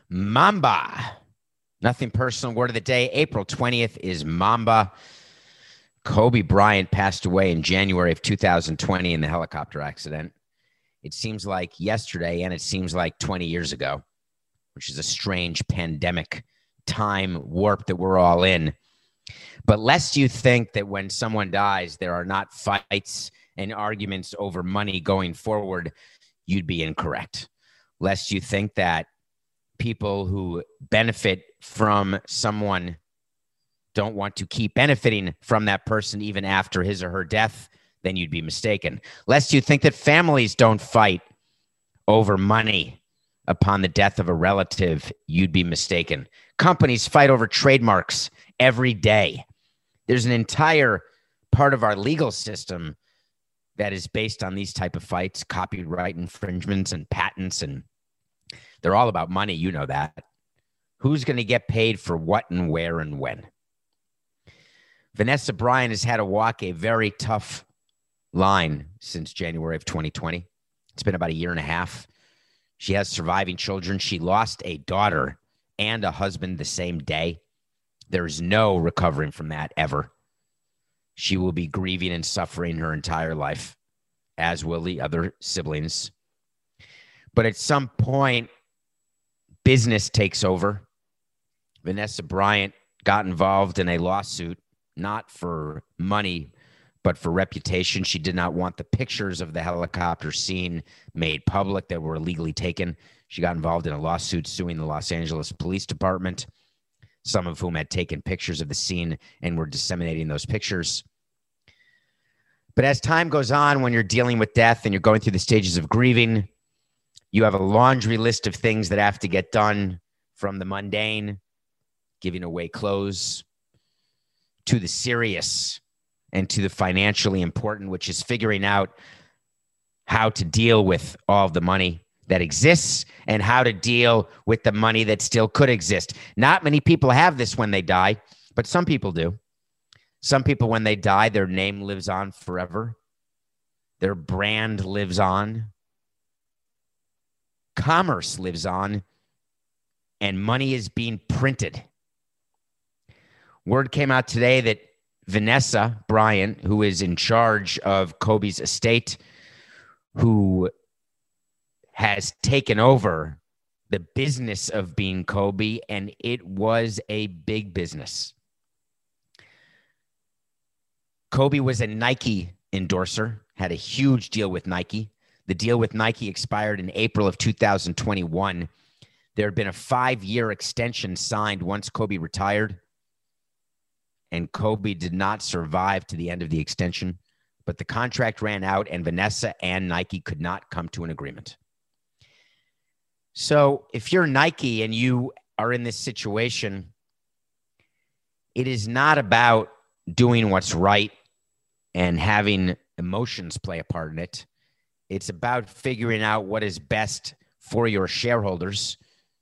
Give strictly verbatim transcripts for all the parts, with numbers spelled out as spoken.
Mamba. Nothing personal. Word of the day. April twentieth is Mamba. Kobe Bryant passed away in January of two thousand twenty in the helicopter accident. It seems like yesterday, and it seems like twenty years ago, which is a strange pandemic time warp that we're all in. But lest you think that when someone dies, there are not fights and arguments over money going forward, you'd be incorrect. Lest you think that people who benefit from someone don't want to keep benefiting from that person even after his or her death, then you'd be mistaken. Lest you think that families don't fight over money upon the death of a relative, you'd be mistaken. Companies fight over trademarks every day. There's an entire part of our legal system that is based on these type of fights, copyright infringements and patents, and they're all about money. You know that. Who's going to get paid for what and where and when? Vanessa Bryant has had to walk a very tough line since January of twenty twenty. It's been about a year and a half. She has surviving children. She lost a daughter and a husband the same day. There's no recovering from that ever. She will be grieving and suffering her entire life, as will the other siblings. But at some point, business takes over. Vanessa Bryant got involved in a lawsuit, not for money, but for reputation. She did not want the pictures of the helicopter scene made public that were illegally taken. She got involved in a lawsuit suing the Los Angeles Police Department, some of whom had taken pictures of the scene and were disseminating those pictures. But as time goes on, when you're dealing with death and you're going through the stages of grieving, you have a laundry list of things that have to get done, from the mundane, giving away clothes, to the serious and to the financially important, which is figuring out how to deal with all the money that exists and how to deal with the money that still could exist. Not many people have this when they die, but some people do. Some people, when they die, their name lives on forever. Their brand lives on. Commerce lives on. And money is being printed. Word came out today that Vanessa Bryant, who is in charge of Kobe's estate, who has taken over the business of being Kobe, and it was a big business. Kobe was a Nike endorser, had a huge deal with Nike. The deal with Nike expired in April of two thousand twenty-one. There had been a five-year extension signed once Kobe retired, and Kobe did not survive to the end of the extension, but the contract ran out and Vanessa and Nike could not come to an agreement. So if you're Nike and you are in this situation, it is not about doing what's right and having emotions play a part in it. It's about figuring out what is best for your shareholders.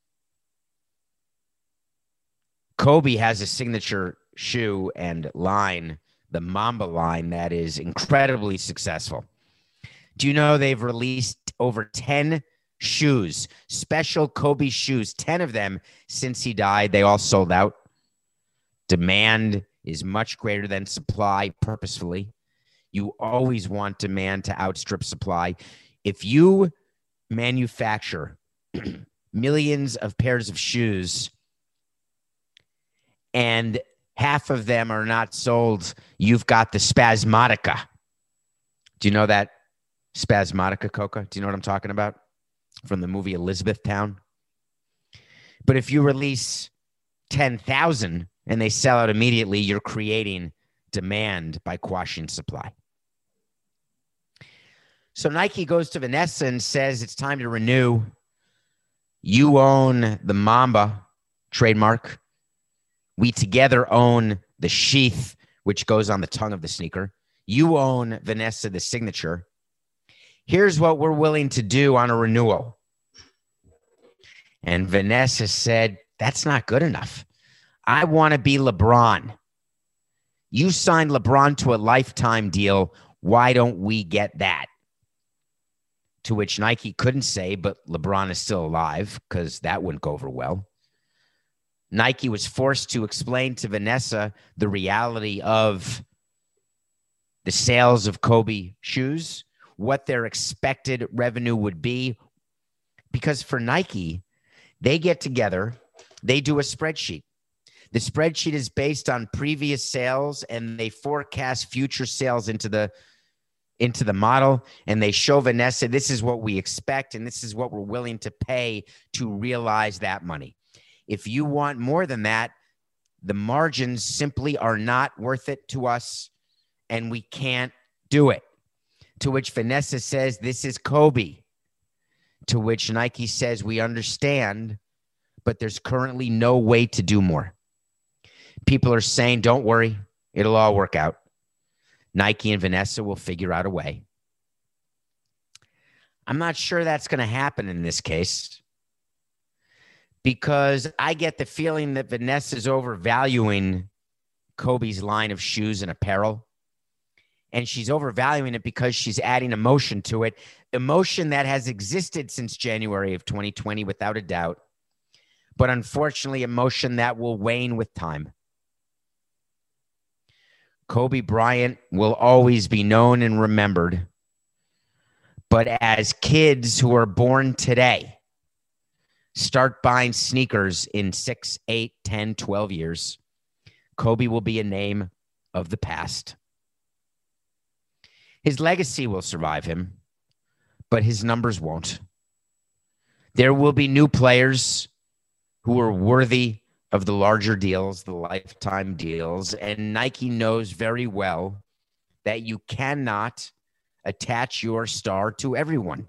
Kobe has a signature shoe and line, the Mamba line, that is incredibly successful. Do you know they've released over ten shoes, special Kobe shoes, ten of them since he died? They all sold out. Demand is much greater than supply purposefully. You always want demand to outstrip supply. If you manufacture millions of pairs of shoes and half of them are not sold, you've got the Spasmodica. Do you know that Spasmodica, Coca? Do you know what I'm talking about? From the movie Elizabethtown. But if you release ten thousand and they sell out immediately, you're creating demand by quashing supply. So Nike goes to Vanessa and says, it's time to renew. You own the Mamba trademark. We together own the sheath, which goes on the tongue of the sneaker. You own, Vanessa, the signature. Here's what we're willing to do on a renewal. And Vanessa said, that's not good enough. I want to be LeBron. You signed LeBron to a lifetime deal. Why don't we get that? to which Nike couldn't say, but LeBron is still alive, because that wouldn't go over well. Nike was forced to explain to Vanessa the reality of the sales of Kobe shoes, what their expected revenue would be. Because for Nike, they get together, they do a spreadsheet. The spreadsheet is based on previous sales, and they forecast future sales into the into the model, and they show Vanessa, this is what we expect, and this is what we're willing to pay to realize that money. If you want more than that, the margins simply are not worth it to us, and we can't do it. To which Vanessa says, this is Kobe. To which Nike says, we understand, but there's currently no way to do more. People are saying, don't worry, it'll all work out. Nike and Vanessa will figure out a way. I'm not sure that's going to happen in this case, because I get the feeling that Vanessa's overvaluing Kobe's line of shoes and apparel. And she's overvaluing it because she's adding emotion to it. Emotion that has existed since January of twenty twenty, without a doubt. But unfortunately, emotion that will wane with time. Kobe Bryant will always be known and remembered. But as kids who are born today start buying sneakers in six, eight, ten, twelve years, Kobe will be a name of the past. His legacy will survive him, but his numbers won't. There will be new players who are worthy of the larger deals, the lifetime deals, and Nike knows very well that you cannot attach your star to everyone.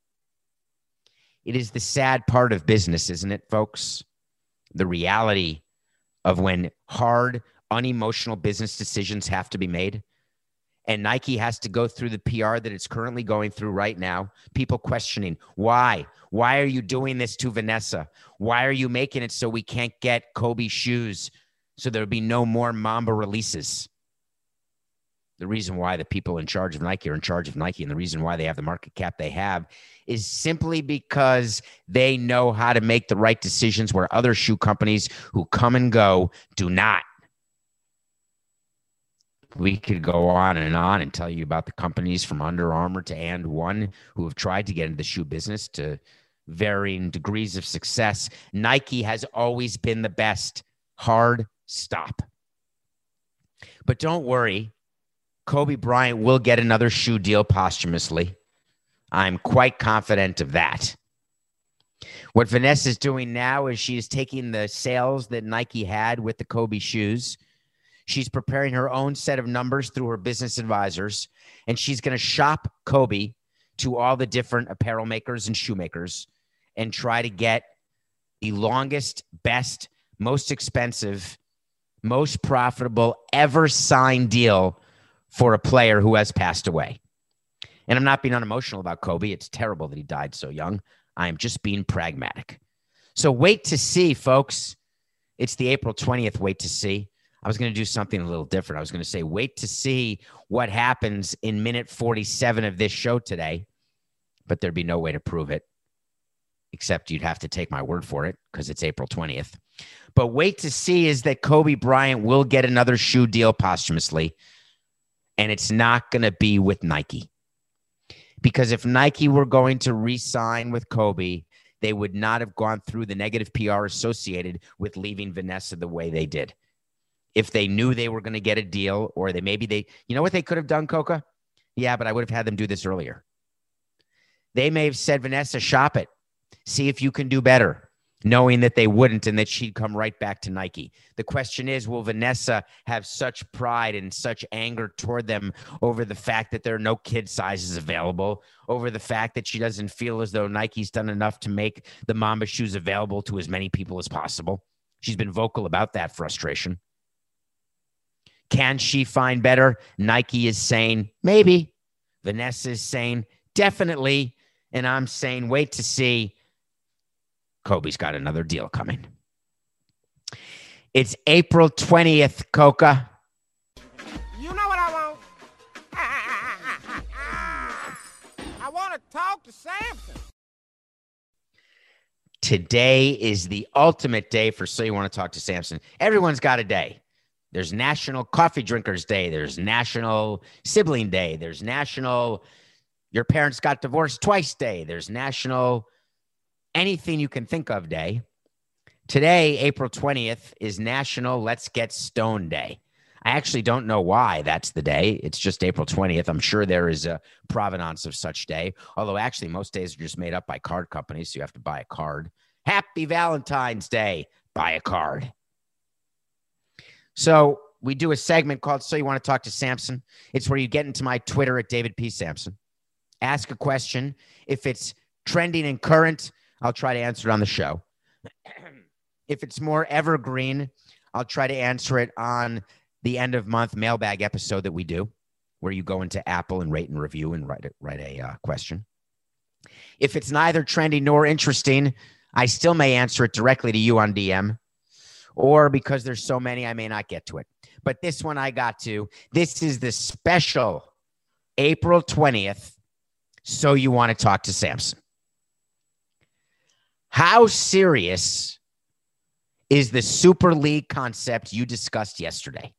It is the sad part of business, isn't it, folks? The reality of when hard, unemotional business decisions have to be made. And Nike has to go through the P R that it's currently going through right now. People questioning, why? Why are you doing this to Vanessa? Why are you making it so we can't get Kobe shoes, so there'll be no more Mamba releases? The reason why the people in charge of Nike are in charge of Nike, and the reason why they have the market cap they have, is simply because they know how to make the right decisions where other shoe companies who come and go do not. We could go on and on and tell you about the companies from Under Armour to And One who have tried to get into the shoe business to varying degrees of success. Nike has always been the best. Hard stop. But don't worry, Kobe Bryant will get another shoe deal posthumously. I'm quite confident of that. What Vanessa is doing now is she is taking the sales that Nike had with the Kobe shoes. She's preparing her own set of numbers through her business advisors, and she's going to shop Kobe to all the different apparel makers and shoemakers and try to get the longest, best, most expensive, most profitable ever signed deal for a player who has passed away. And I'm not being unemotional about Kobe. It's terrible that he died so young. I'm just being pragmatic. So wait to see, folks. It's the April twentieth wait to see. I was going to do something a little different. I was going to say, wait to see what happens in minute forty-seven of this show today, but there'd be no way to prove it, except you'd have to take my word for it because it's April twentieth. But wait to see is that Kobe Bryant will get another shoe deal posthumously, and it's not going to be with Nike. Because if Nike were going to re-sign with Kobe, they would not have gone through the negative P R associated with leaving Vanessa the way they did. If they knew they were going to get a deal, or they maybe they, you know what they could have done, Coca? Yeah, but I would have had them do this earlier. They may have said, Vanessa, shop it. See if you can do better, knowing that they wouldn't and that she'd come right back to Nike. The question is, will Vanessa have such pride and such anger toward them over the fact that there are no kid sizes available, over the fact that she doesn't feel as though Nike's done enough to make the Mamba shoes available to as many people as possible? She's been vocal about that frustration. Can she find better? Nike is saying maybe. Vanessa is saying definitely. And I'm saying wait to see. Kobe's got another deal coming. It's April twentieth, Coca. You know what I want? I want to talk to Samson. Today is the ultimate day for So You Want to Talk to Samson. Everyone's got a day. There's National Coffee Drinkers Day. There's National Sibling Day. There's National Your Parents Got Divorced Twice Day. There's National Anything You Can Think of Day. Today, April twentieth, is National Let's Get Stoned Day. I actually don't know why that's the day. It's just April twentieth. I'm sure there is a provenance of such day, although actually most days are just made up by card companies, so you have to buy a card. Happy Valentine's Day. Buy a card. So we do a segment called So You Want to Talk to Samson. It's where you get into my Twitter at David P. Samson. Ask a question. If it's trending and current, I'll try to answer it on the show. If it's more evergreen, I'll try to answer it on the end of month mailbag episode that we do, where you go into Apple and rate and review and write a, write a uh, question. If it's neither trendy nor interesting, I still may answer it directly to you on D M, or because there's so many, I may not get to it. But this one I got to. This is the special April twentieth, So You Want to Talk to Samson. How serious is the Super League concept you discussed yesterday?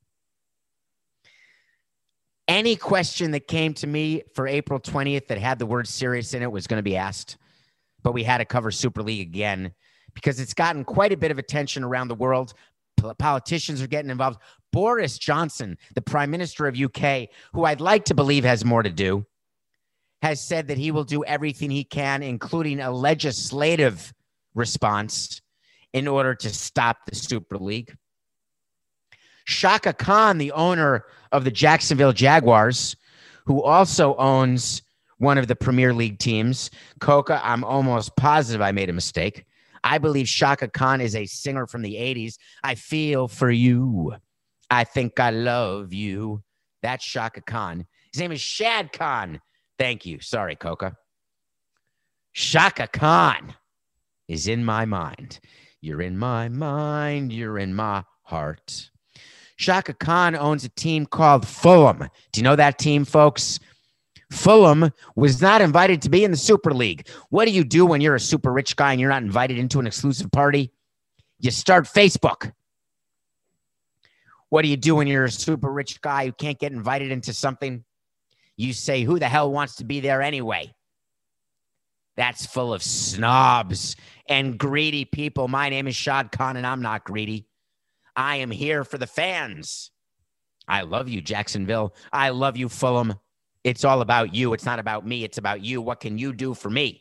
Any question that came to me for April twentieth that had the word serious in it was going to be asked, but we had to cover Super League again because it's gotten quite a bit of attention around the world. Politicians are getting involved. Boris Johnson, the Prime Minister of U K, who I'd like to believe has more to do, has said that he will do everything he can, including a legislative response, in order to stop the Super League. Shaka Khan, the owner of the Jacksonville Jaguars, who also owns one of the Premier League teams. Coca, I'm almost positive I made a mistake. I believe Shaka Khan is a singer from the eighties. I feel for you. I think I love you. That's Shaka Khan. His name is Shad Khan. Thank you. Sorry, Coca. Shaka Khan is in my mind. You're in my mind. You're in my heart. Shaka Khan owns a team called Fulham. Do you know that team, folks? Fulham was not invited to be in the Super League. What do you do when you're a super rich guy and you're not invited into an exclusive party? You start Facebook. What do you do when you're a super rich guy who can't get invited into something? You say, who the hell wants to be there anyway? That's full of snobs and greedy people. My name is Shad Khan, and I'm not greedy. I am here for the fans. I love you, Jacksonville. I love you, Fulham. It's all about you. It's not about me. It's about you. What can you do for me?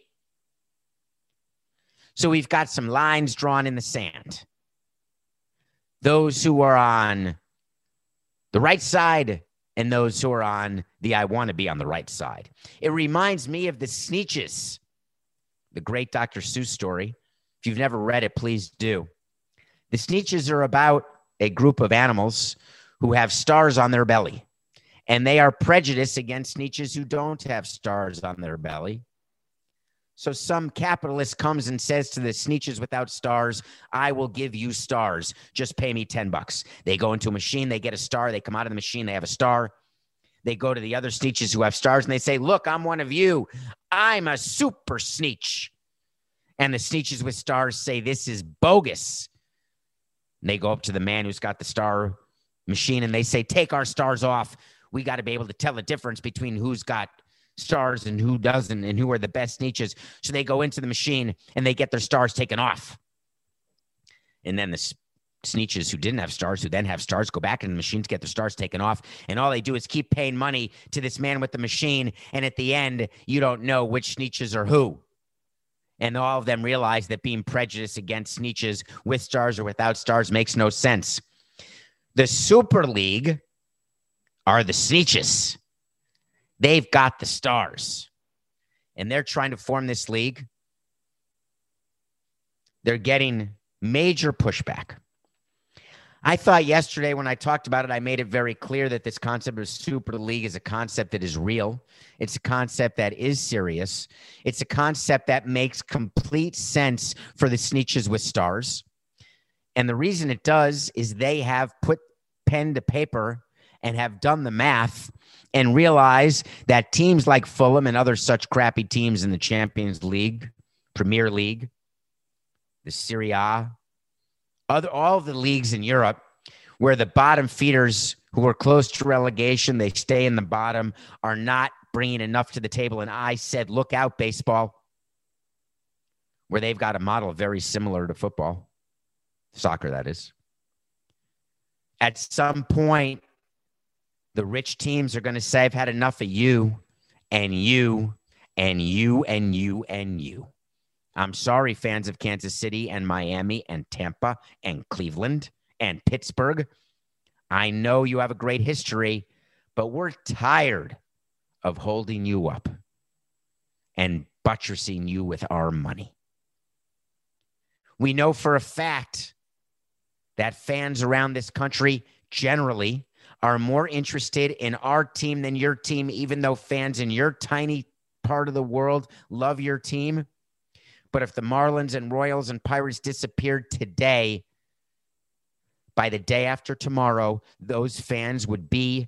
So we've got some lines drawn in the sand. Those who are on the right side and those who are on the I want to be on the right side. It reminds me of the Sneetches, the great Doctor Seuss story. If you've never read it, please do. The Sneetches are about a group of animals who have stars on their belly, and they are prejudiced against Sneetches who don't have stars on their belly. So some capitalist comes and says to the Sneetches without stars, I will give you stars. Just pay me ten bucks. They go into a machine. They get a star. They come out of the machine. They have a star. They go to the other Sneetches who have stars, and they say, look, I'm one of you. I'm a super Sneetch. And the Sneetches with stars say, this is bogus. And they go up to the man who's got the star machine, and they say, take our stars off. We got to be able to tell the difference between who's got stars and who doesn't and who are the best Sneetches. So they go into the machine, and they get their stars taken off. And then the Sneetches who didn't have stars, who then have stars, go back in the machine to get their stars taken off. And all they do is keep paying money to this man with the machine. And at the end, you don't know which Sneetches are who. And all of them realize that being prejudiced against Sneetches with stars or without stars makes no sense. The Super League are the Sneetches. They've got the stars. And they're trying to form this league. They're getting major pushback. I thought yesterday when I talked about it, I made it very clear that this concept of Super League is a concept that is real. It's a concept that is serious. It's a concept that makes complete sense for the Sneetches with stars. And the reason it does is they have put pen to paper and have done the math and realize that teams like Fulham and other such crappy teams in the Champions League, Premier League, the Serie A, other, all the leagues in Europe where the bottom feeders who are close to relegation, they stay in the bottom, are not bringing enough to the table. And I said, look out, baseball, where they've got a model very similar to football, soccer, that is. At some point, the rich teams are going to say, I've had enough of you and you and you and you and you. I'm sorry, fans of Kansas City and Miami and Tampa and Cleveland and Pittsburgh. I know you have a great history, but we're tired of holding you up and buttressing you with our money. We know for a fact that fans around this country generally are more interested in our team than your team, even though fans in your tiny part of the world love your team. But if the Marlins and Royals and Pirates disappeared today, by the day after tomorrow, those fans would be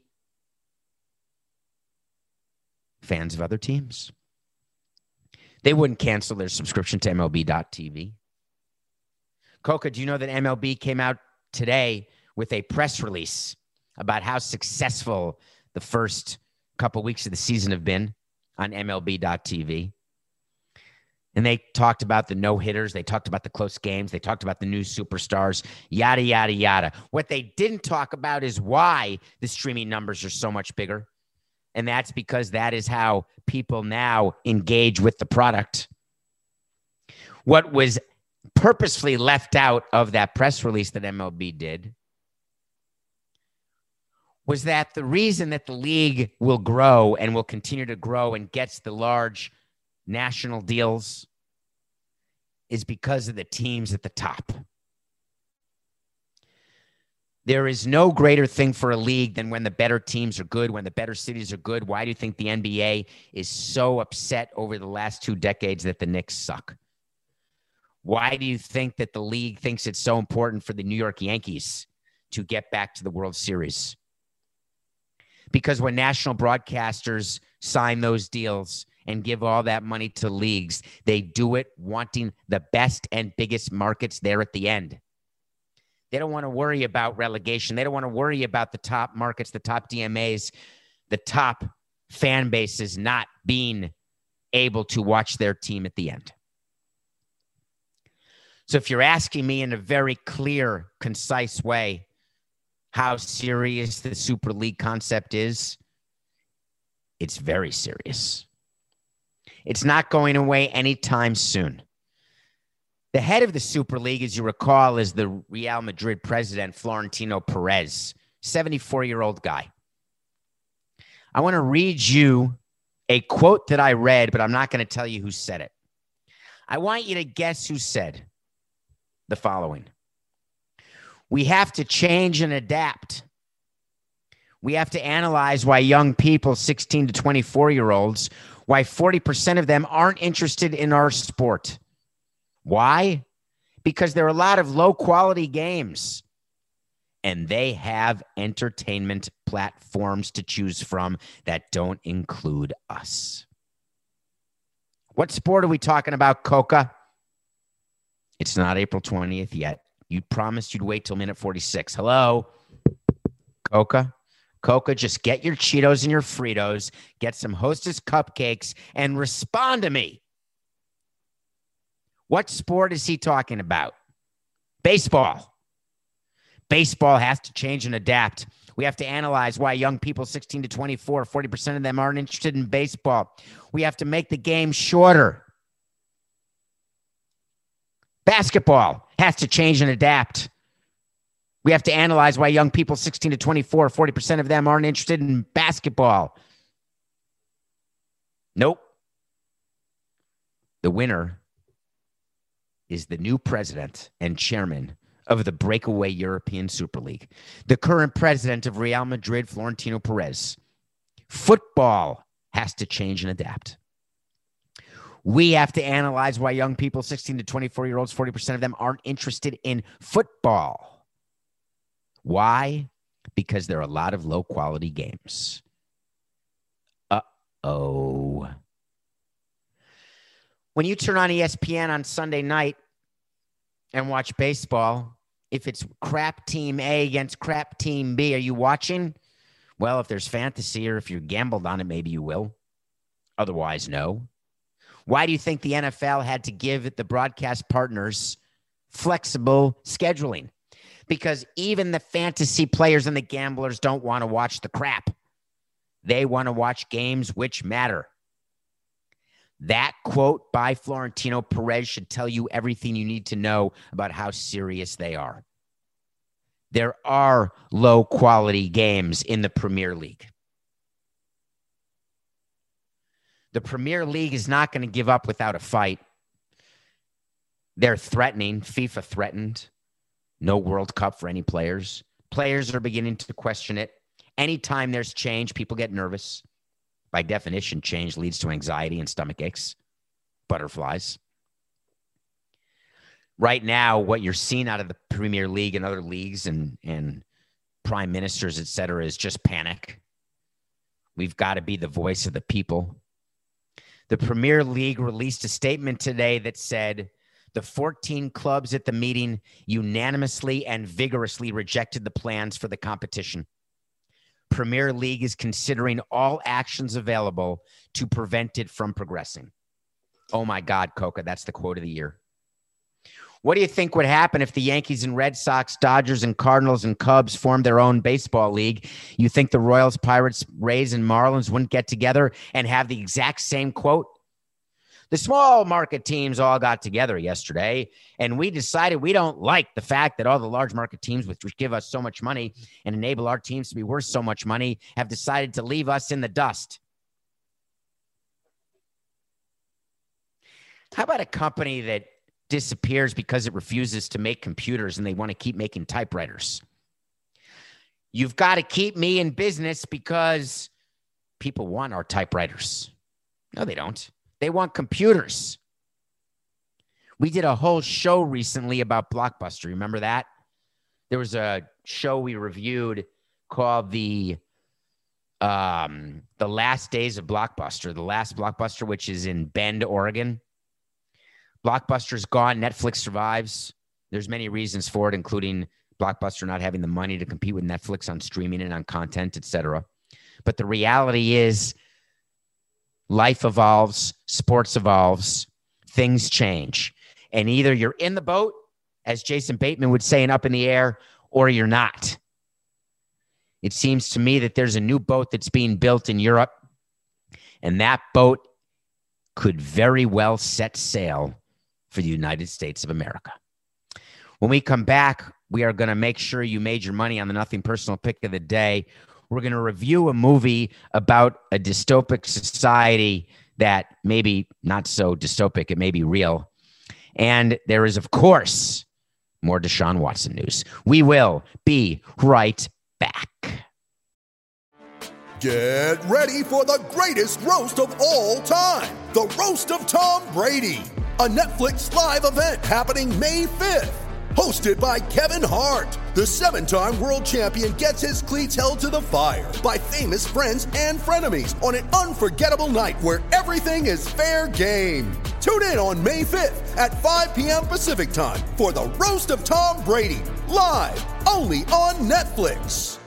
fans of other teams. They wouldn't cancel their subscription to M L B dot T V. Coca, do you know that M L B came out today with a press release about how successful the first couple weeks of the season have been on M L B dot T V? And they talked about the no-hitters. They talked about the close games. They talked about the new superstars, yada, yada, yada. What they didn't talk about is why the streaming numbers are so much bigger. And that's because that is how people now engage with the product. What was purposefully left out of that press release that M L B did was that the reason that the league will grow and will continue to grow and gets the large national deals is because of the teams at the top. There is no greater thing for a league than when the better teams are good, when the better cities are good. Why do you think the N B A is so upset over the last two decades that the Knicks suck? Why do you think that the league thinks it's so important for the New York Yankees to get back to the World Series? Because when national broadcasters sign those deals and give all that money to leagues, they do it wanting the best and biggest markets there at the end. They don't want to worry about relegation. They don't want to worry about the top markets, the top D M As, the top fan bases not being able to watch their team at the end. So if you're asking me in a very clear, concise way how serious the Super League concept is, it's very serious. It's not going away anytime soon. The head of the Super League, as you recall, is the Real Madrid president, Florentino Perez, seventy-four-year-old guy. I want to read you a quote that I read, but I'm not going to tell you who said it. I want you to guess who said the following. We have to change and adapt. We have to analyze why young people, sixteen to twenty-four-year-olds, why forty percent of them aren't interested in our sport. Why? Because there are a lot of low-quality games, and they have entertainment platforms to choose from that don't include us. What sport are we talking about, Coca? It's not April twentieth yet. You promised you'd wait till minute forty-six. Hello? Coca? Coca, just get your Cheetos and your Fritos, get some Hostess cupcakes, and respond to me. What sport is he talking about? Baseball. Baseball has to change and adapt. We have to analyze why young people sixteen to twenty-four, forty percent of them aren't interested in baseball. We have to make the game shorter. Basketball has to change and adapt. We have to analyze why young people sixteen to twenty-four, forty percent of them aren't interested in basketball. Nope. The winner is the new president and chairman of the breakaway European Super League, the current president of Real Madrid, Florentino Perez. Football has to change and adapt. We have to analyze why young people, sixteen to twenty-four-year-olds, forty percent of them aren't interested in football. Why? because there are a lot of low-quality games. Uh-oh. When you turn on E S P N on Sunday night and watch baseball, if it's crap team A against crap team B, are you watching? Well, if there's fantasy or if you gambled on it, maybe you will. Otherwise, no. Why do you think the N F L had to give the broadcast partners flexible scheduling? Because even the fantasy players and the gamblers don't want to watch the crap. They want to watch games which matter. That quote by Florentino Perez should tell you everything you need to know about how serious they are. There are low-quality games in the Premier League. The Premier League is not going to give up without a fight. They're threatening. FIFA threatened. No World Cup for any players. Players are beginning to question it. Anytime there's change, people get nervous. By definition, change leads to anxiety and stomach aches, butterflies. Right now, what you're seeing out of the Premier League and other leagues and, and prime ministers, et cetera, is just panic. We've got to be the voice of the people. The Premier League released a statement today that said the fourteen clubs at the meeting unanimously and vigorously rejected the plans for the competition. Premier League is considering all actions available to prevent it from progressing. Oh my God, Coca, that's the quote of the year. What do you think would happen if the Yankees and Red Sox, Dodgers and Cardinals and Cubs formed their own baseball league? You think the Royals, Pirates, Rays, and Marlins wouldn't get together and have the exact same quote? The small market teams all got together yesterday, and we decided we don't like the fact that all the large market teams, which give us so much money and enable our teams to be worth so much money, have decided to leave us in the dust. How about a company that disappears because it refuses to make computers and they want to keep making typewriters? You've got to keep me in business because people want our typewriters. No, they don't. They want computers. We did a whole show recently about Blockbuster. Remember that? There was a show we reviewed called the um, the Last Days of Blockbuster, the last Blockbuster, which is in Bend, Oregon. Blockbuster's gone. Netflix survives. There's many reasons for it, including Blockbuster not having the money to compete with Netflix on streaming and on content, et cetera. But the reality is, life evolves, sports evolves, things change. And either you're in the boat, as Jason Bateman would say, and up in the air, or you're not. It seems to me that there's a new boat that's being built in Europe, and that boat could very well set sail for the United States of America. When we come back, we are going to make sure you made your money on the Nothing Personal Pick of the Day. We're going to review a movie about a dystopic society that maybe not so dystopic, it may be real. And there is, of course, more Deshaun Watson news. We will be right back. Get ready for the greatest roast of all time, the Roast of Tom Brady, a Netflix live event happening May fifth. Hosted by Kevin Hart, the seven-time world champion gets his cleats held to the fire by famous friends and frenemies on an unforgettable night where everything is fair game. Tune in on May fifth at five p.m. Pacific time for the Roast of Tom Brady, live only on Netflix.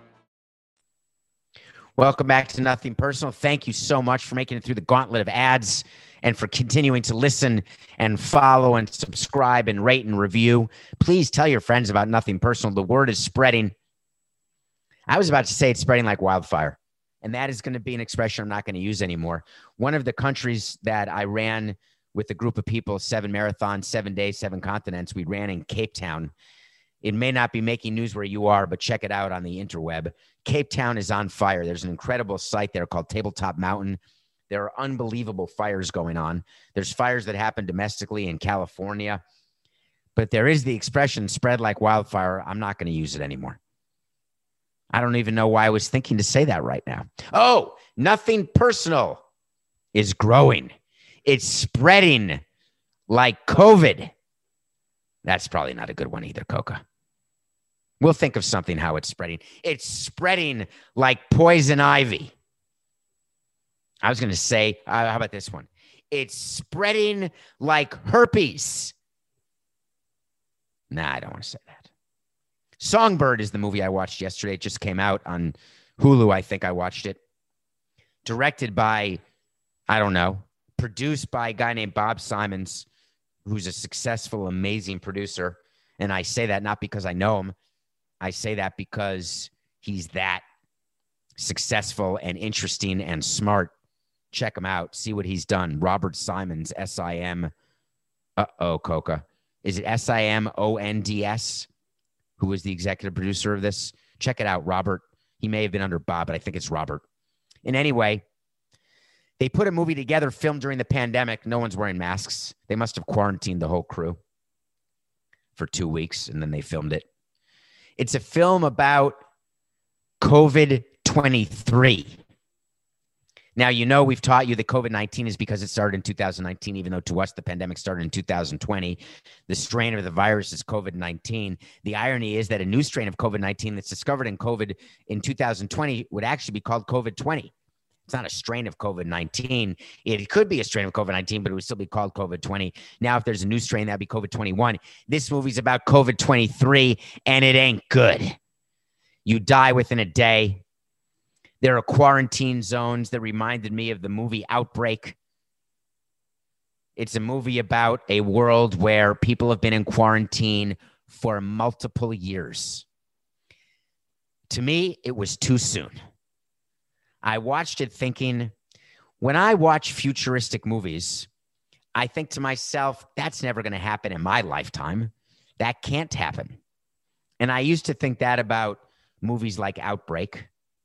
Welcome back to Nothing Personal. Thank you so much for making it through the gauntlet of ads and for continuing to listen and follow and subscribe and rate and review. Please tell your friends about Nothing Personal. The word is spreading. I was about to say it's spreading like wildfire, and that is going to be an expression I'm not going to use anymore. One of the countries that I ran with a group of people, seven marathons, seven days, seven continents, we ran in Cape Town. It may not be making news where you are, but check it out on the interweb. Cape Town is on fire. There's an incredible site there called Tabletop Mountain. There are unbelievable fires going on. There's fires that happen domestically in California. But there is the expression spread like wildfire. I'm not going to use it anymore. I don't even know why I was thinking to say that right now. Oh, Nothing Personal is growing. It's spreading like COVID. That's probably not a good one either, Coca. We'll think of something how it's spreading. It's spreading like poison ivy. I was going to say, uh, how about this one? It's spreading like herpes. Nah, I don't want to say that. Songbird is the movie I watched yesterday. It just came out on Hulu. I think I watched it. Directed by, I don't know, produced by a guy named Bob Simons, who's a successful, amazing producer. And I say that not because I know him. I say that because he's that successful and interesting and smart. Check him out. See what he's done. Robert Simons, S I M. Uh-oh, Coca. Is it S I M O N D S? Who is the executive producer of this? Check it out, Robert. He may have been under Bob, but I think it's Robert. And anyway, they put a movie together, filmed during the pandemic. No one's wearing masks. They must have quarantined the whole crew for two weeks, and then they filmed it. It's a film about COVID twenty-three. Now, you know, we've taught you that COVID nineteen is because it started in two thousand nineteen, even though to us, the pandemic started in two thousand twenty. The strain of the virus is COVID nineteen. The irony is that a new strain of COVID nineteen that's discovered in COVID in two thousand twenty would actually be called COVID twenty. It's not a strain of COVID nineteen. It could be a strain of COVID nineteen, but it would still be called COVID twenty. Now, if there's a new strain, that'd be COVID twenty-one. This movie's about COVID twenty-three, and it ain't good. You die within a day. There are quarantine zones that reminded me of the movie Outbreak. It's a movie about a world where people have been in quarantine for multiple years. To me, it was too soon. I watched it thinking, when I watch futuristic movies, I think to myself, that's never going to happen in my lifetime. That can't happen. And I used to think that about movies like Outbreak.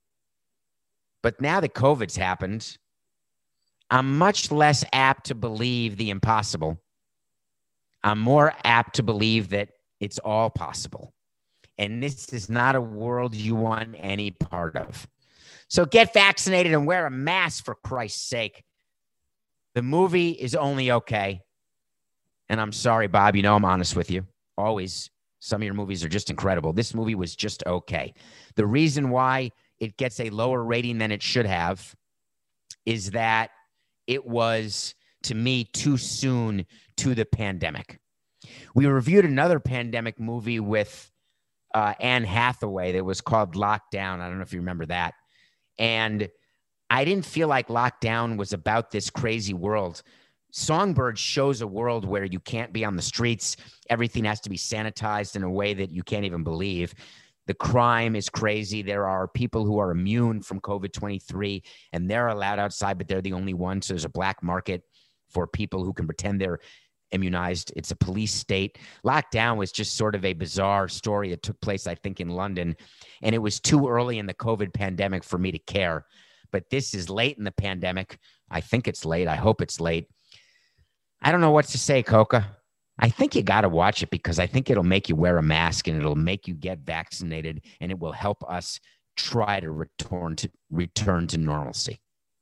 But now that COVID's happened, I'm much less apt to believe the impossible. I'm more apt to believe that it's all possible. And this is not a world you want any part of. So get vaccinated and wear a mask, for Christ's sake. The movie is only okay. And I'm sorry, Bob, you know I'm honest with you. Always. Some of your movies are just incredible. This movie was just okay. The reason why it gets a lower rating than it should have is that it was, to me, too soon to the pandemic. We reviewed another pandemic movie with uh, Anne Hathaway that was called Lockdown. I don't know if you remember that. And I didn't feel like Lockdown was about this crazy world. Songbird shows a world where you can't be on the streets. Everything has to be sanitized in a way that you can't even believe. The crime is crazy. There are people who are immune from COVID twenty-three, and they're allowed outside, but they're the only ones. So there's a black market for people who can pretend they're immunized. It's a police state. Lockdown was just sort of a bizarre story that took place, I think, in London, and it was too early in the COVID pandemic for me to care. But this is late in the pandemic. I think it's late. I hope it's late. I don't know what to say, Coca. I think you got to watch it because I think it'll make you wear a mask and it'll make you get vaccinated, and it will help us try to return to return to normalcy.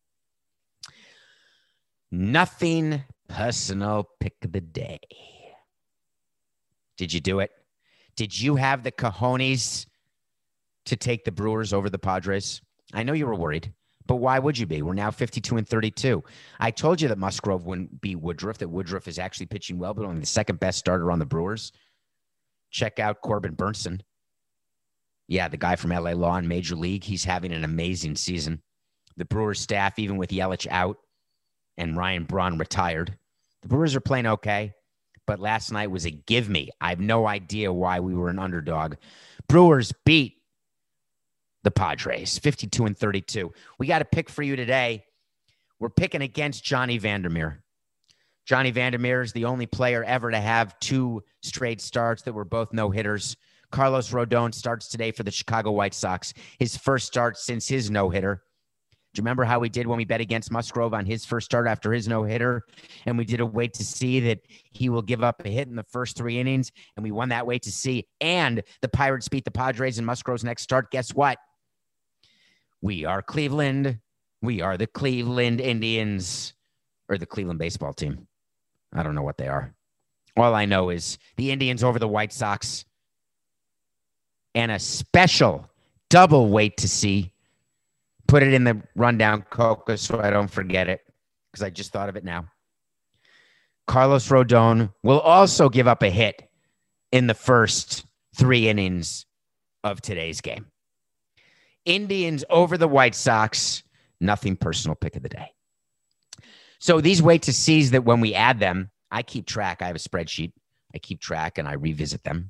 Nothing personal pick of the day. Did you do it? Did you have the cojones to take the Brewers over the Padres? I know you were worried, but why would you be? We're now fifty-two and thirty-two. I told you that Musgrove wouldn't be Woodruff, that Woodruff is actually pitching well, but only the second best starter on the Brewers. Check out Corbin Burnson. Yeah, the guy from L A Law in Major League. He's having an amazing season. The Brewers staff, even with Yelich out and Ryan Braun retired, the Brewers are playing okay, but last night was a give me. I have no idea why we were an underdog. Brewers beat the Padres, fifty-two and thirty-two. We got a pick for you today. We're picking against Johnny Vandermeer. Johnny Vandermeer is the only player ever to have two straight starts that were both no-hitters. Carlos Rodon starts today for the Chicago White Sox. His first start since his no-hitter. Do you remember how we did when we bet against Musgrove on his first start after his no-hitter? And we did a wait to see that he will give up a hit in the first three innings, and we won that wait to see. And the Pirates beat the Padres in Musgrove's next start. Guess what? We are Cleveland. We are the Cleveland Indians, or the Cleveland baseball team. I don't know what they are. All I know is the Indians over the White Sox. and a special double wait to see. Put it in the rundown, Coca, so I don't forget it, because I just thought of it now. Carlos Rodon will also give up a hit in the first three innings of today's game. Indians over the White Sox. Nothing personal, pick of the day. So these wait to sees that when we add them, I keep track. I have a spreadsheet. I keep track and I revisit them.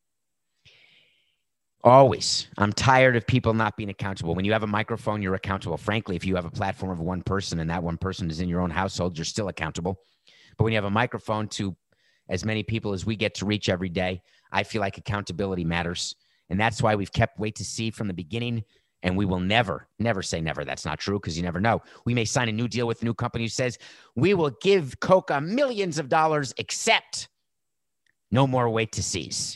Always. I'm tired of people not being accountable. When you have a microphone, you're accountable. Frankly, if you have a platform of one person and that one person is in your own household, you're still accountable. But when you have a microphone to as many people as we get to reach every day, I feel like accountability matters. And that's why we've kept wait to see from the beginning. And we will never, never say never. That's not true, because you never know. We may sign a new deal with a new company who says, we will give Coca millions of dollars, except no more wait to sees.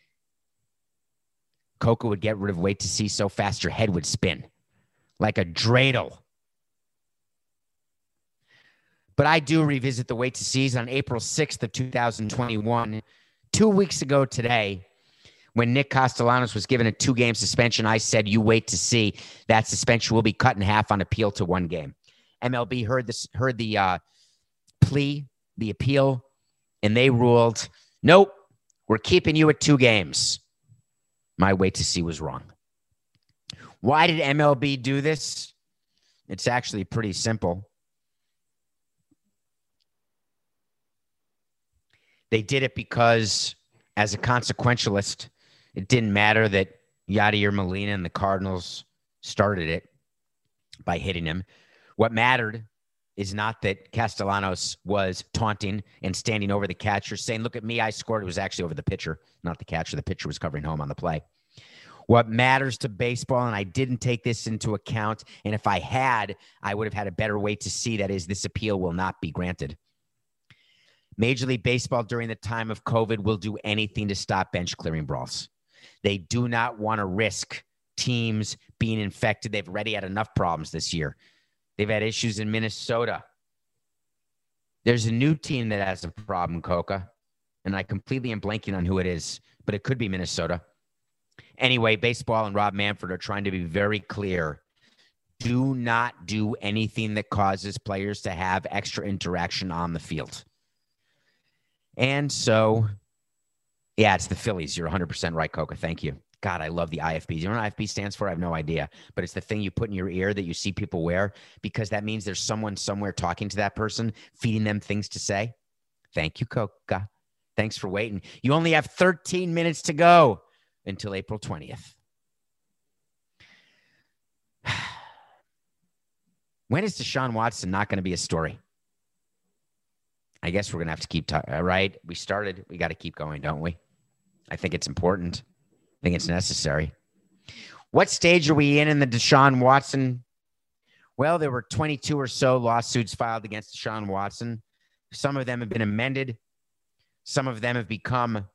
Coca would get rid of wait to see so fast your head would spin like a dreidel. But I do revisit the wait to sees on April sixth of two thousand twenty-one. Two weeks ago today, when Nick Castellanos was given a two-game suspension, I said, you wait to see. That suspension will be cut in half on appeal to one game. M L B heard this, heard the uh, plea, the appeal, and they ruled, nope, we're keeping you at two games. My wait to see was wrong. Why did M L B do this? It's actually pretty simple. They did it because, as a consequentialist, it didn't matter that Yadier Molina and the Cardinals started it by hitting him. What mattered is not that Castellanos was taunting and standing over the catcher, saying, look at me, I scored. It was actually over the pitcher, not the catcher. The pitcher was covering home on the play. What matters to baseball, and I didn't take this into account, and if I had, I would have had a better way to see, that is, this appeal will not be granted. Major League Baseball during the time of COVID will do anything to stop bench clearing brawls. They do not want to risk teams being infected. They've already had enough problems this year. They've had issues in Minnesota. There's a new team that has a problem, Coca, and I completely am blanking on who it is, but it could be Minnesota. Anyway, baseball and Rob Manfred are trying to be very clear. Do not do anything that causes players to have extra interaction on the field. And so, yeah, it's the Phillies. You're one hundred percent right, Coca. Thank you. God, I love the I F P. You know what I F P stands for? I have no idea. But it's the thing you put in your ear that you see people wear, because that means there's someone somewhere talking to that person, feeding them things to say. Thank you, Coca. Thanks for waiting. You only have thirteen minutes to go until April twentieth. When is Deshaun Watson not going to be a story? I guess we're going to have to keep talking, right? We started. We got to keep going, don't we? I think it's important. I think it's necessary. What stage are we in in the Deshaun Watson? Well, there were twenty-two or so lawsuits filed against Deshaun Watson. Some of them have been amended. Some of them have become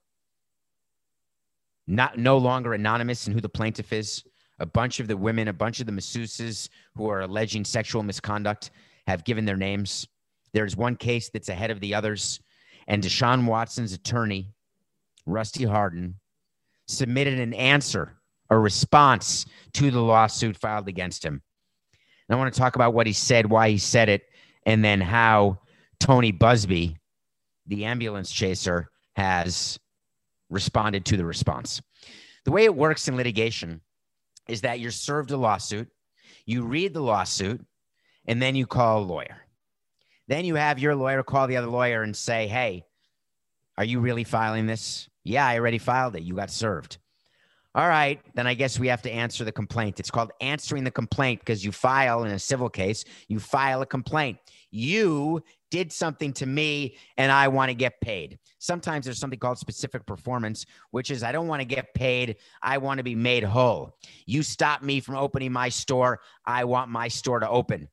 not no longer anonymous in who the plaintiff is. A bunch of the women, a bunch of the masseuses who are alleging sexual misconduct have given their names. There's one case that's ahead of the others, and Deshaun Watson's attorney, Rusty Hardin, submitted an answer, a response to the lawsuit filed against him. And I want to talk about what he said, why he said it, and then how Tony Busby, the ambulance chaser, has responded to the response. The way it works in litigation is that you're served a lawsuit, you read the lawsuit, and then you call a lawyer. Then you have your lawyer call the other lawyer and say, hey, are you really filing this? Yeah, I already filed it. You got served. All right, then I guess we have to answer the complaint. It's called answering the complaint because you file in a civil case, you file a complaint. You did something to me and I want to get paid. Sometimes there's something called specific performance, which is I don't want to get paid. I want to be made whole. You stopped me from opening my store. I want my store to open.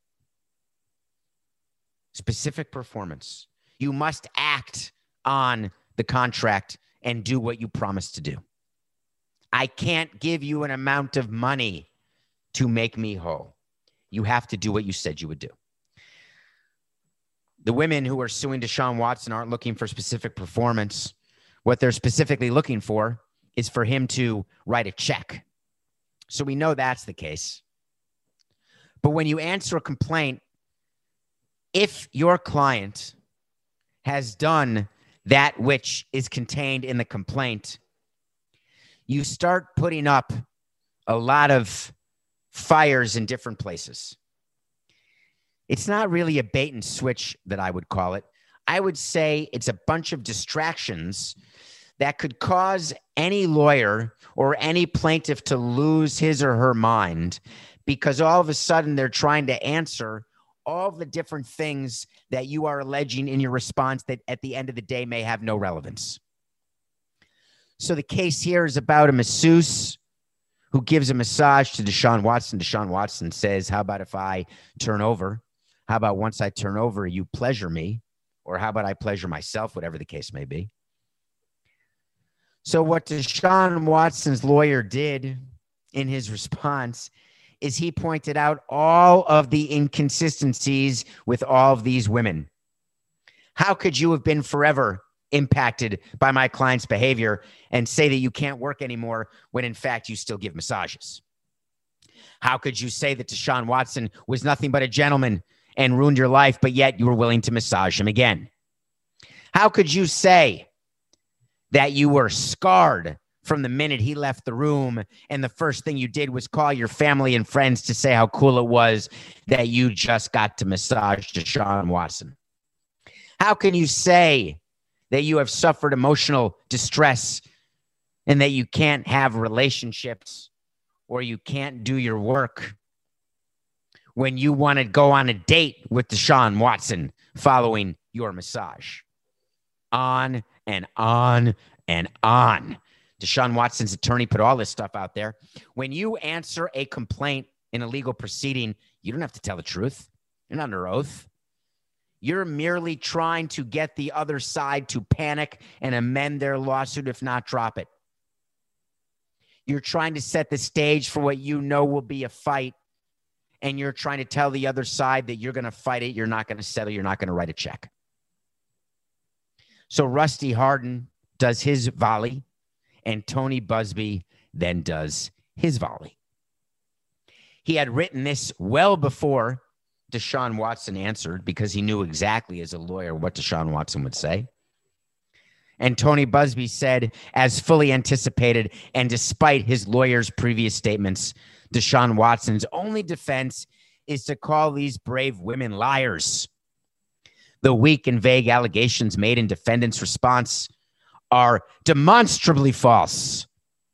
Specific performance. You must act on the contract and do what you promised to do. I can't give you an amount of money to make me whole. You have to do what you said you would do. The women who are suing Deshaun Watson aren't looking for specific performance. What they're specifically looking for is for him to write a check. So we know that's the case. But when you answer a complaint, if your client has done that which is contained in the complaint, you start putting up a lot of fires in different places. It's not really a bait and switch that I would call it. I would say it's a bunch of distractions that could cause any lawyer or any plaintiff to lose his or her mind, because all of a sudden they're trying to answer all the different things that you are alleging in your response that at the end of the day may have no relevance. So the case here is about a masseuse who gives a massage to Deshaun Watson. Deshaun Watson says, how about if I turn over? How about once I turn over, you pleasure me? Or how about I pleasure myself, whatever the case may be. So what Deshaun Watson's lawyer did in his response is he pointed out all of the inconsistencies with all of these women. How could you have been forever impacted by my client's behavior and say that you can't work anymore when in fact you still give massages? How could you say that Deshaun Watson was nothing but a gentleman and ruined your life, but yet you were willing to massage him again? How could you say that you were scarred from the minute he left the room and the first thing you did was call your family and friends to say how cool it was that you just got to massage Deshaun Watson? How can you say that you have suffered emotional distress and that you can't have relationships or you can't do your work when you want to go on a date with Deshaun Watson following your massage? On and on and on. Deshaun Watson's attorney put all this stuff out there. When you answer a complaint in a legal proceeding, you don't have to tell the truth. You're not under oath. You're merely trying to get the other side to panic and amend their lawsuit, if not drop it. You're trying to set the stage for what you know will be a fight, and you're trying to tell the other side that you're going to fight it, you're not going to settle, you're not going to write a check. So Rusty Hardin does his volley, and Tony Buzbee then does his volley. He had written this well before Deshaun Watson answered, because he knew exactly as a lawyer what Deshaun Watson would say. And Tony Buzbee said, as fully anticipated, and despite his lawyer's previous statements, Deshaun Watson's only defense is to call these brave women liars. The weak and vague allegations made in defendant's response are demonstrably false.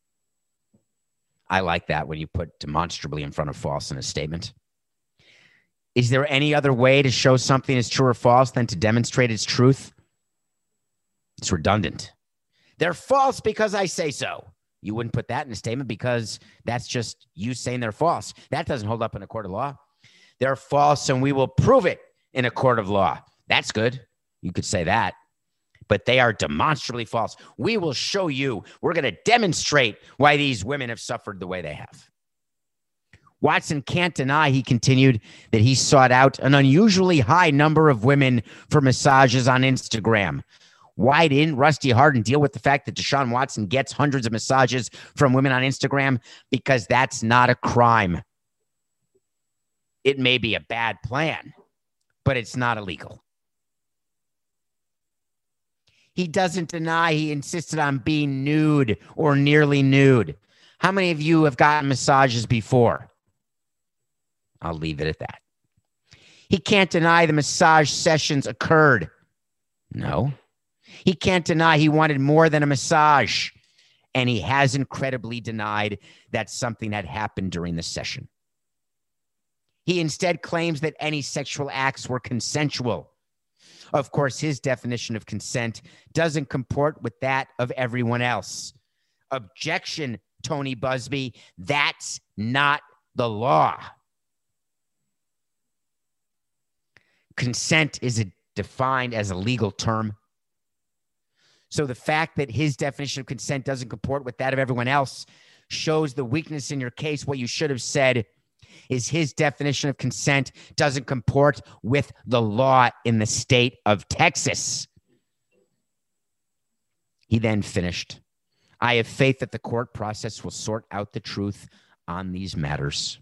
I like that when you put demonstrably in front of false in a statement. Is there any other way to show something is true or false than to demonstrate its truth? It's redundant. They're false because I say so. You wouldn't put that in a statement because that's just you saying they're false. That doesn't hold up in a court of law. They're false and we will prove it in a court of law. That's good. You could say that. But they are demonstrably false. We will show you. We're going to demonstrate why these women have suffered the way they have. Watson can't deny, he continued, that he sought out an unusually high number of women for massages on Instagram. Why didn't Rusty Hardin deal with the fact that Deshaun Watson gets hundreds of massages from women on Instagram? Because that's not a crime. It may be a bad plan, but it's not illegal. He doesn't deny he insisted on being nude or nearly nude. How many of you have gotten massages before? I'll leave it at that. He can't deny the massage sessions occurred. No. He can't deny he wanted more than a massage. And he hasn't credibly denied that something had happened during the session. He instead claims that any sexual acts were consensual. Of course, his definition of consent doesn't comport with that of everyone else. Objection, Tony Buzbee. That's not the law. Consent is a, defined as a legal term. So the fact that his definition of consent doesn't comport with that of everyone else shows the weakness in your case. What you should have said is his definition of consent doesn't comport with the law in the state of Texas. He then finished, I have faith that the court process will sort out the truth on these matters.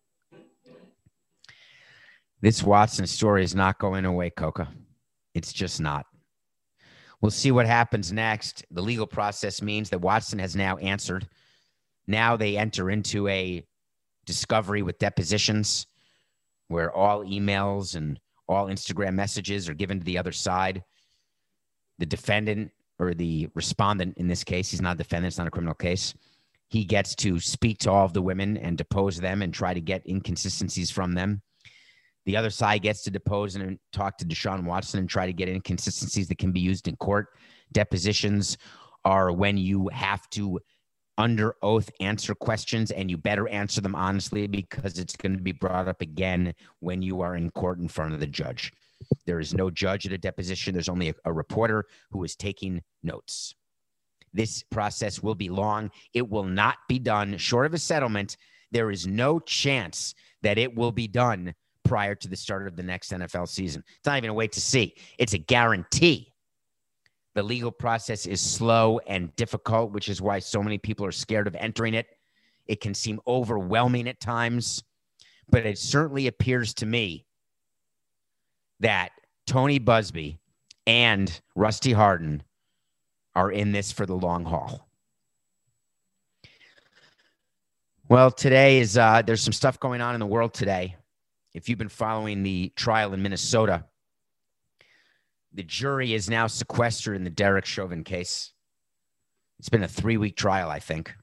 This Watson story is not going away, Coca. It's just not. We'll see what happens next. The legal process means that Watson has now answered. Now they enter into a discovery with depositions where all emails and all Instagram messages are given to the other side. The defendant, or the respondent in this case, he's not a defendant, it's not a criminal case. He gets to speak to all of the women and depose them and try to get inconsistencies from them. The other side gets to depose and talk to Deshaun Watson and try to get inconsistencies that can be used in court. Depositions are when you have to, under oath, answer questions, and you better answer them honestly because it's going to be brought up again when you are in court in front of the judge. There is no judge at a deposition. There's only a, a reporter who is taking notes. This process will be long. It will not be done short of a settlement. There is no chance that it will be done prior to the start of the next N F L season. It's not even a wait to see. It's a guarantee. The legal process is slow and difficult, which is why so many people are scared of entering it. It can seem overwhelming at times, but it certainly appears to me that Tony Buzbee and Rusty Hardin are in this for the long haul. Well, today is, uh, there's some stuff going on in the world today. If you've been following the trial in Minnesota, the jury is now sequestered in the Derek Chauvin case. It's been a three-week trial, I think.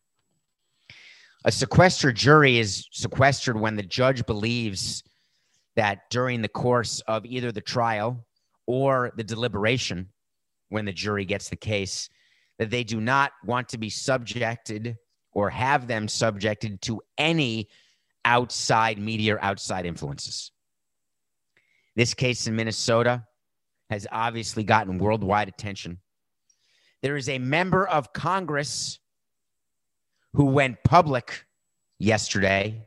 A sequestered jury is sequestered when the judge believes that during the course of either the trial or the deliberation, when the jury gets the case, that they do not want to be subjected or have them subjected to any outside media or outside influences. This case in Minnesota has obviously gotten worldwide attention. There is a member of Congress who went public yesterday,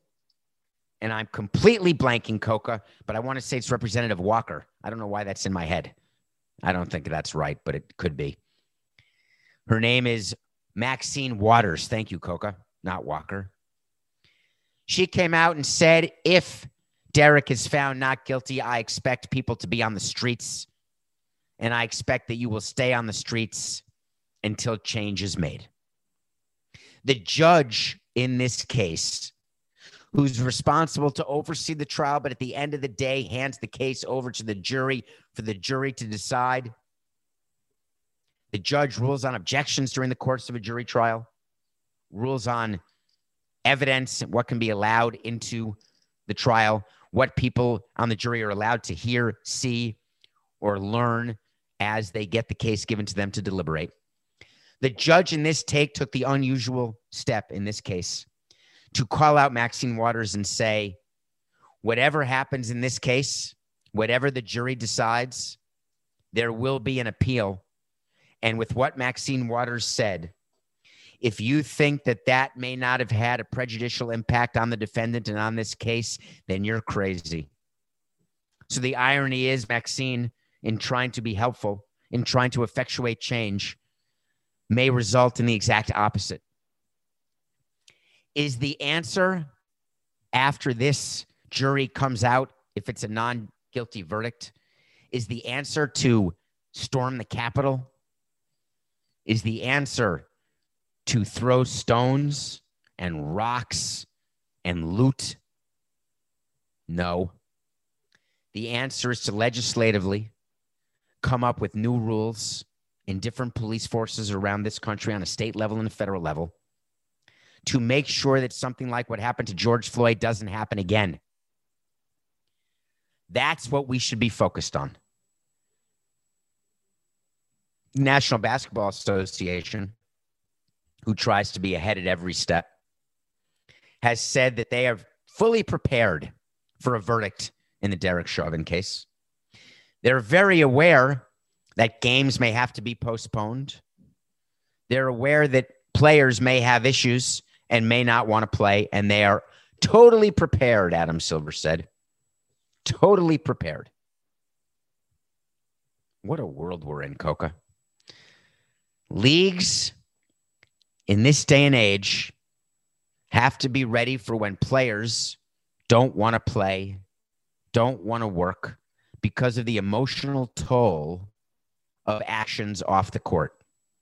and I'm completely blanking, Coca, but I want to say it's Representative Walker. I don't know why that's in my head. I don't think that's right, but it could be. Her name is Maxine Waters. Thank you, Coca, not Walker. She came out and said, if Derek is found not guilty, I expect people to be on the streets, and I expect that you will stay on the streets until change is made. The judge in this case, who's responsible to oversee the trial, but at the end of the day hands the case over to the jury for the jury to decide. The judge rules on objections during the course of a jury trial, rules on evidence, what can be allowed into the trial, what people on the jury are allowed to hear, see, or learn as they get the case given to them to deliberate. The judge in this take took the unusual step in this case to call out Maxine Waters and say, whatever happens in this case, whatever the jury decides, there will be an appeal. And with what Maxine Waters said, if you think that that may not have had a prejudicial impact on the defendant and on this case, then you're crazy. So the irony is, Maxine, in trying to be helpful, in trying to effectuate change, may result in the exact opposite. Is the answer after this jury comes out, if it's a non-guilty verdict, is the answer to storm the Capitol? Is the answer to throw stones and rocks and loot? No. The answer is to legislatively come up with new rules in different police forces around this country on a state level and a federal level to make sure that something like what happened to George Floyd doesn't happen again. That's what we should be focused on. National Basketball Association, who tries to be ahead at every step, has said that they are fully prepared for a verdict in the Derek Chauvin case. They're very aware that games may have to be postponed. They're aware that players may have issues and may not want to play, and they are totally prepared, Adam Silver said. Totally prepared. What a world we're in, Coca. Leagues in this day and age, have to be ready for when players don't want to play, don't want to work because of the emotional toll of actions off the court.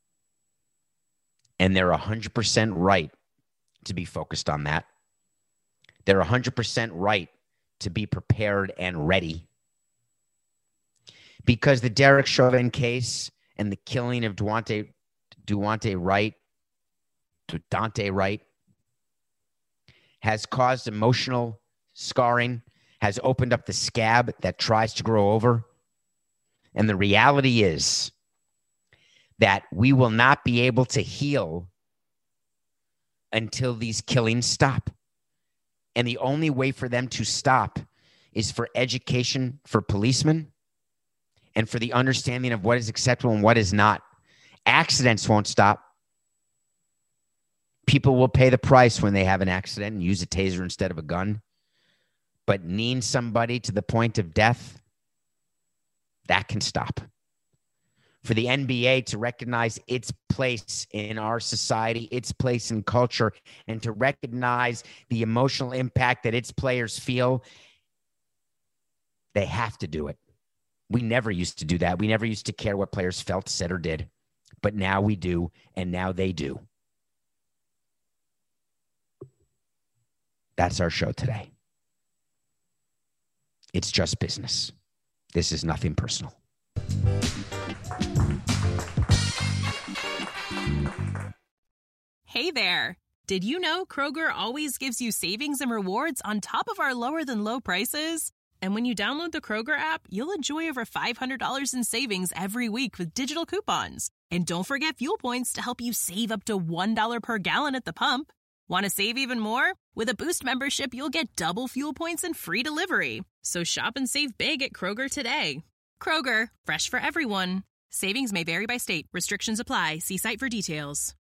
And they're one hundred percent right to be focused on that. They're one hundred percent right to be prepared and ready. Because the Derek Chauvin case and the killing of Duante, Duante Wright, Dante Wright, has caused emotional scarring, has opened up the scab that tries to grow over. And the reality is that we will not be able to heal until these killings stop. And the only way for them to stop is for education for policemen and for the understanding of what is acceptable and what is not. Accidents won't stop. People will pay the price when they have an accident and use a taser instead of a gun. But kneeing somebody to the point of death, that can stop. For the N B A to recognize its place in our society, its place in culture, and to recognize the emotional impact that its players feel, they have to do it. We never used to do that. We never used to care what players felt, said, or did. But now we do, and now they do. That's our show today. It's just business. This is nothing personal. Hey there. Did you know Kroger always gives you savings and rewards on top of our lower than low prices? And when you download the Kroger app, you'll enjoy over five hundred dollars in savings every week with digital coupons. And don't forget fuel points to help you save up to one dollar per gallon at the pump. Want to save even more? With a Boost membership, you'll get double fuel points and free delivery. So shop and save big at Kroger today. Kroger, fresh for everyone. Savings may vary by state. Restrictions apply. See site for details.